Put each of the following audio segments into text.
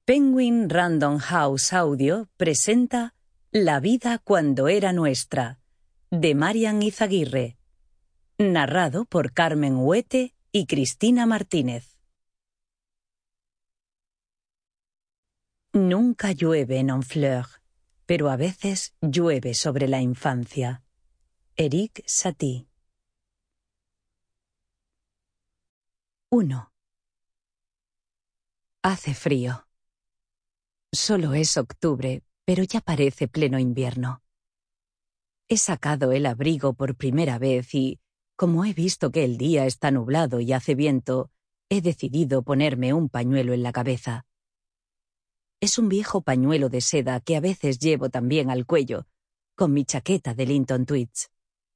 Penguin Random House Audio presenta La vida cuando era nuestra, de Marian Izaguirre, narrado por Carmen Huete y Cristina Martínez. Nunca llueve en Honfleur, pero a veces llueve sobre la infancia. Éric Satie. 1. Hace frío. Solo es octubre, pero ya parece pleno invierno. He sacado el abrigo por primera vez y, como he visto que el día está nublado y hace viento, he decidido ponerme un pañuelo en la cabeza. Es un viejo pañuelo de seda que a veces llevo también al cuello, con mi chaqueta de Linton Tweeds.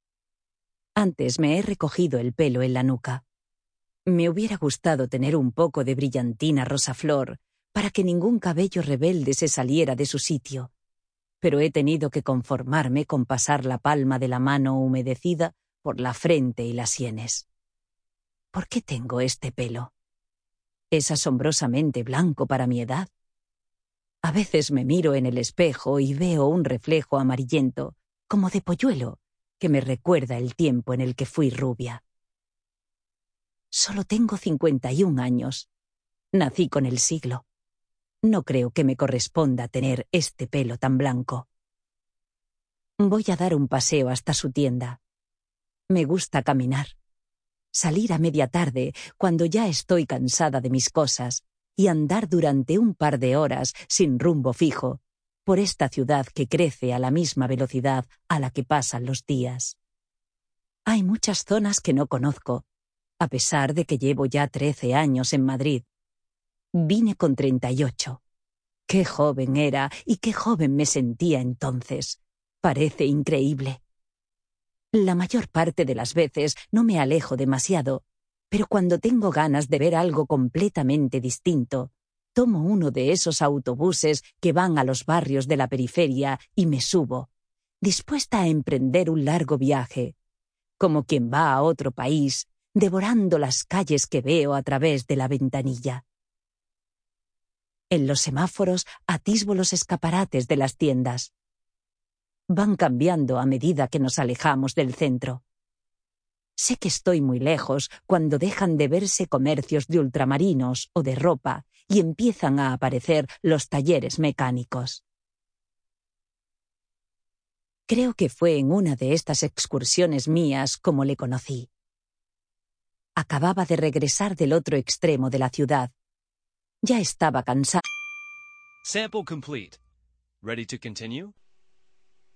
Antes me he recogido el pelo en la nuca. Me hubiera gustado tener un poco de brillantina rosa flor para que ningún cabello rebelde se saliera de su sitio, pero he tenido que conformarme con pasar la palma de la mano humedecida por la frente y las sienes. ¿Por qué tengo este pelo? Es asombrosamente blanco para mi edad. A veces me miro en el espejo y veo un reflejo amarillento, como de polluelo, que me recuerda el tiempo en el que fui rubia. Solo tengo 51 años. Nací con el siglo. No creo que me corresponda tener este pelo tan blanco. Voy a dar un paseo hasta su tienda. Me gusta caminar. Salir a media tarde, cuando ya estoy cansada de mis cosas, y andar durante un par de horas sin rumbo fijo, por esta ciudad que crece a la misma velocidad a la que pasan los días. Hay muchas zonas que no conozco, a pesar de que llevo ya 13 años en Madrid. Vine con 38. Qué joven era y qué joven me sentía entonces. Parece increíble. La mayor parte de las veces no me alejo demasiado, pero cuando tengo ganas de ver algo completamente distinto, tomo uno de esos autobuses que van a los barrios de la periferia y me subo, dispuesta a emprender un largo viaje, como quien va a otro país, devorando las calles que veo a través de la ventanilla. En los semáforos atisbo los escaparates de las tiendas. Van cambiando a medida que nos alejamos del centro. Sé que estoy muy lejos cuando dejan de verse comercios de ultramarinos o de ropa y empiezan a aparecer los talleres mecánicos. Creo que fue en una de estas excursiones mías como le conocí. Acababa de regresar del otro extremo de la ciudad. Ya estaba cansado. Sample complete. Ready to continue?